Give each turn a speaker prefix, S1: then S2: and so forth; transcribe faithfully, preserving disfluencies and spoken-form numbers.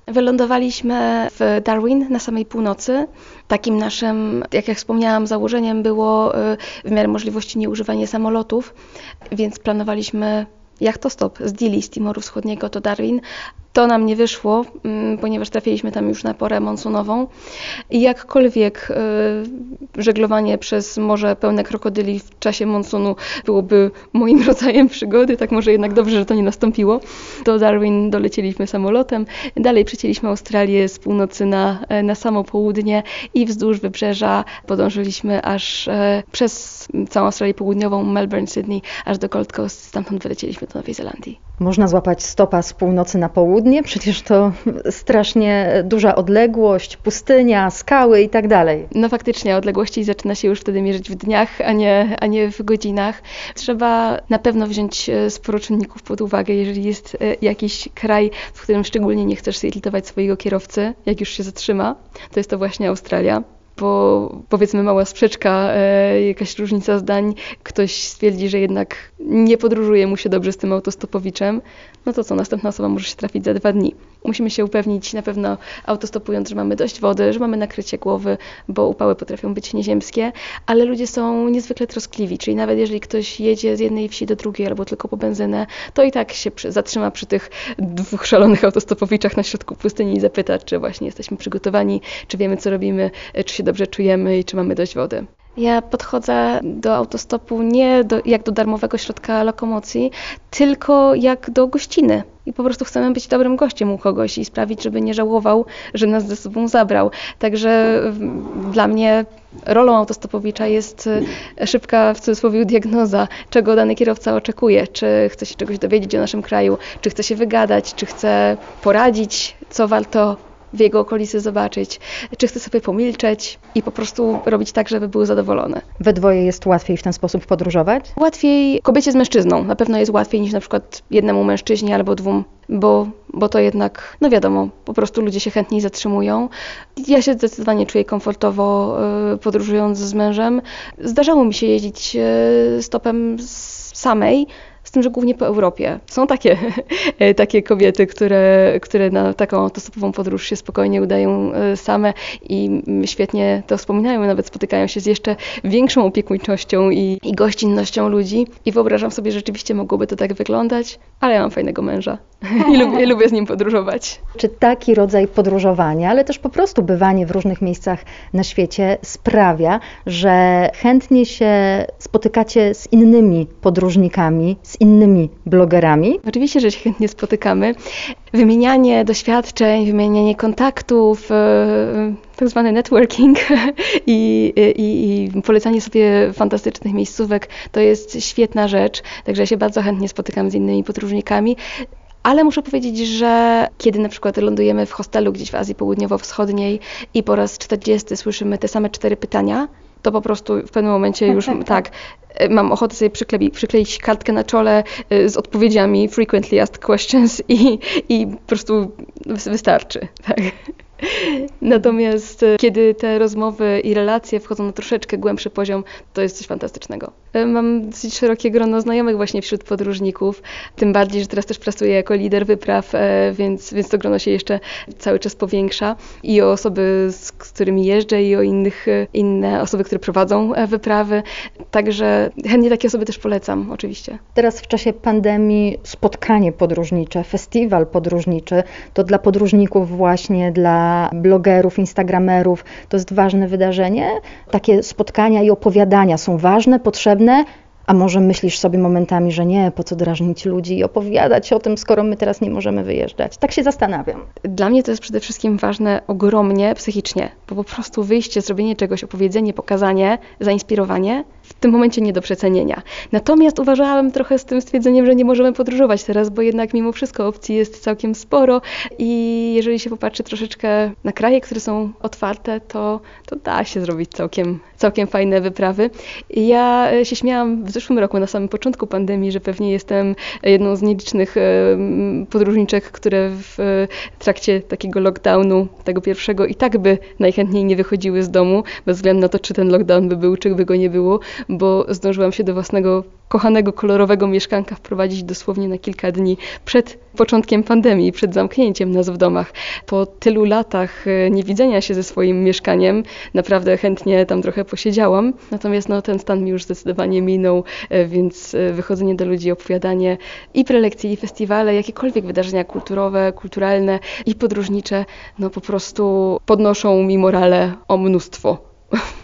S1: Wylądowaliśmy w Darwin na samej północy. Takim naszym, jak ja wspomniałam, założeniem było w miarę możliwości nieużywanie samolotów, więc planowaliśmy jachtostop z Dili, z Timoru Wschodniego do Darwin. To nam nie wyszło, ponieważ trafiliśmy tam już na porę monsunową i jakkolwiek y, żeglowanie przez morze pełne krokodyli w czasie monsunu byłoby moim rodzajem przygody, tak może jednak dobrze, że to nie nastąpiło. Do Darwin dolecieliśmy samolotem, dalej przecięliśmy Australię z północy na, na samo południe i wzdłuż wybrzeża podążyliśmy aż e, przez całą Australię Południową, Melbourne, Sydney, aż do Gold Coast, stamtąd wylecieliśmy do Nowej Zelandii.
S2: Można złapać stopa z północy na południe, przecież to strasznie duża odległość, pustynia, skały i tak dalej.
S1: No faktycznie, odległości zaczyna się już wtedy mierzyć w dniach, a nie, a nie w godzinach. Trzeba na pewno wziąć sporo czynników pod uwagę, jeżeli jest jakiś kraj, w którym szczególnie nie chcesz zirytować swojego kierowcy, jak już się zatrzyma, to jest to właśnie Australia. Bo powiedzmy mała sprzeczka, e, jakaś różnica zdań, ktoś stwierdzi, że jednak nie podróżuje mu się dobrze z tym autostopowiczem, no to co, następna osoba może się trafić za dwa dni. Musimy się upewnić na pewno autostopując, że mamy dość wody, że mamy nakrycie głowy, bo upały potrafią być nieziemskie, ale ludzie są niezwykle troskliwi, czyli nawet jeżeli ktoś jedzie z jednej wsi do drugiej albo tylko po benzynę, to i tak się przy, zatrzyma przy tych dwóch szalonych autostopowiczach na środku pustyni i zapyta, czy właśnie jesteśmy przygotowani, czy wiemy co robimy, czy się dobrze czujemy i czy mamy dość wody. Ja podchodzę do autostopu nie do, jak do darmowego środka lokomocji, tylko jak do gościny. I po prostu chcemy być dobrym gościem u kogoś i sprawić, żeby nie żałował, że nas ze sobą zabrał. Także dla mnie rolą autostopowicza jest szybka, w cudzysłowie, diagnoza, czego dany kierowca oczekuje. Czy chce się czegoś dowiedzieć o naszym kraju, czy chce się wygadać, czy chce poradzić, co warto w jego okolicy zobaczyć, czy chce sobie pomilczeć i po prostu robić tak, żeby był zadowolony.
S2: We dwoje jest łatwiej w ten sposób podróżować?
S1: Łatwiej kobiecie z mężczyzną. Na pewno jest łatwiej niż na przykład jednemu mężczyźnie albo dwóm, bo, bo to jednak, no wiadomo, po prostu ludzie się chętniej zatrzymują. Ja się zdecydowanie czuję komfortowo y, podróżując z mężem. Zdarzało mi się jeździć y, stopem samej, z tym, że głównie po Europie. Są takie, takie kobiety, które, które na taką autostopową podróż się spokojnie udają same i świetnie to wspominają, nawet spotykają się z jeszcze większą opiekuńczością i, i gościnnością ludzi. I wyobrażam sobie, że rzeczywiście mogłoby to tak wyglądać, ale ja mam fajnego męża i lubię, lubię z nim podróżować.
S2: Czy taki rodzaj podróżowania, ale też po prostu bywanie w różnych miejscach na świecie sprawia, że chętnie się spotykacie z innymi podróżnikami, z innymi blogerami?
S1: Oczywiście, że się chętnie spotykamy. Wymienianie doświadczeń, wymienianie kontaktów, tak zwany networking i, i, i polecanie sobie fantastycznych miejscówek to jest świetna rzecz. Także ja się bardzo chętnie spotykam z innymi podróżnikami. Ale muszę powiedzieć, że kiedy na przykład lądujemy w hostelu gdzieś w Azji Południowo-Wschodniej i po raz czterdziesty słyszymy te same cztery pytania, to po prostu w pewnym momencie już tak, mam ochotę sobie przykleić, przykleić kartkę na czole z odpowiedziami frequently asked questions i, i po prostu wystarczy. Tak. Natomiast kiedy te rozmowy i relacje wchodzą na troszeczkę głębszy poziom, to jest coś fantastycznego. Mam dosyć szerokie grono znajomych właśnie wśród podróżników, tym bardziej, że teraz też pracuję jako lider wypraw, więc, więc to grono się jeszcze cały czas powiększa i o osoby, z którymi jeżdżę i o innych, inne osoby, które prowadzą wyprawy. Także chętnie takie osoby też polecam, oczywiście.
S2: Teraz w czasie pandemii spotkanie podróżnicze, festiwal podróżniczy, to dla podróżników właśnie, dla blogerów, instagramerów, to jest ważne wydarzenie. Takie spotkania i opowiadania są ważne, potrzebne, a może myślisz sobie momentami, że nie, po co drażnić ludzi i opowiadać o tym, skoro my teraz nie możemy wyjeżdżać. Tak się zastanawiam.
S1: Dla mnie to jest przede wszystkim ważne ogromnie psychicznie, bo po prostu wyjście, zrobienie czegoś, opowiedzenie, pokazanie, zainspirowanie w tym momencie nie do przecenienia. Natomiast uważałam trochę z tym stwierdzeniem, że nie możemy podróżować teraz, bo jednak mimo wszystko opcji jest całkiem sporo i jeżeli się popatrzy troszeczkę na kraje, które są otwarte, to, to da się zrobić całkiem, całkiem fajne wyprawy. Ja się śmiałam w zeszłym roku, na samym początku pandemii, że pewnie jestem jedną z nielicznych podróżniczek, które w trakcie takiego lockdownu, tego pierwszego, i tak by najchętniej nie wychodziły z domu, bez względu na to, czy ten lockdown by był, czy by go nie było, bo zdążyłam się do własnego kochanego, kolorowego mieszkanka wprowadzić dosłownie na kilka dni przed początkiem pandemii, przed zamknięciem nas w domach. Po tylu latach niewidzenia się ze swoim mieszkaniem naprawdę chętnie tam trochę posiedziałam. Natomiast no, ten stan mi już zdecydowanie minął, więc wychodzenie do ludzi, opowiadanie i prelekcje, i festiwale, jakiekolwiek wydarzenia kulturowe, kulturalne i podróżnicze, no po prostu podnoszą mi morale o mnóstwo.